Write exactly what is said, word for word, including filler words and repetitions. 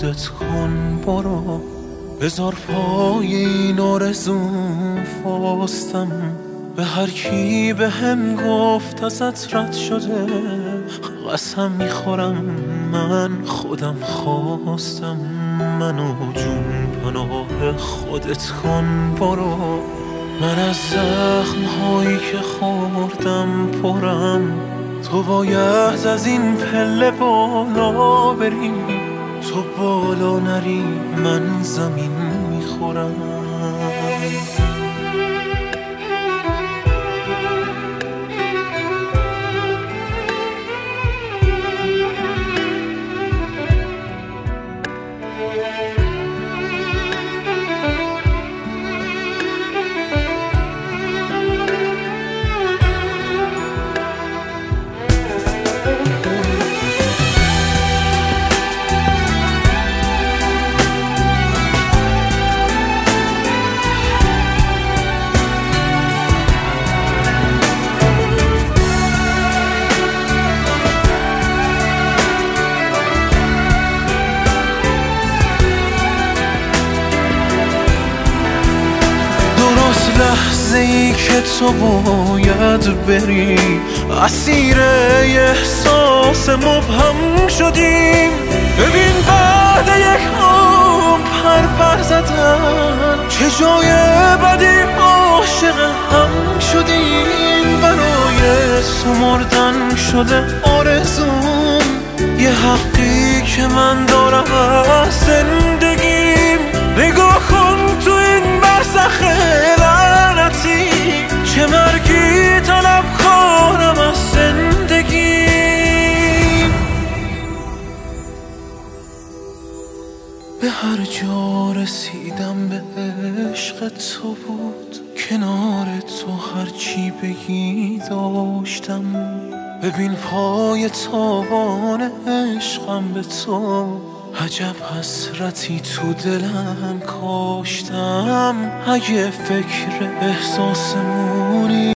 خودت کن برو، بذار پای این آرزوم فاستم. به هر کی به هم گفت ازت رد شده، قسم میخورم من خودم خواستم. منو جون پناه خودت کن برو، من از زخم هایی که خوردم پرم. تو باید از این پله بالا بری، تو بالا نری من زمین میخورم. لحظه ای که تو باید بری، اسیر احساس مبهم شدیم. ببین بعد یک عمر پر زدن، چه جای بدی عاشق هم شدیم. برای سمردن شده آرزوم، یه حقی که من دارم از زندگیم. نگاه کن تو این برزخ لعنتی، چه مرگی طلب کنم از زندگی. به هر جا رسیدم به عشق تو بود، کنار تو هرچی بگی داشتم. ببین پای تابان عشقم به تو، عجب حسرتی تو دلم کاشتم. اگه فکر احساسمونی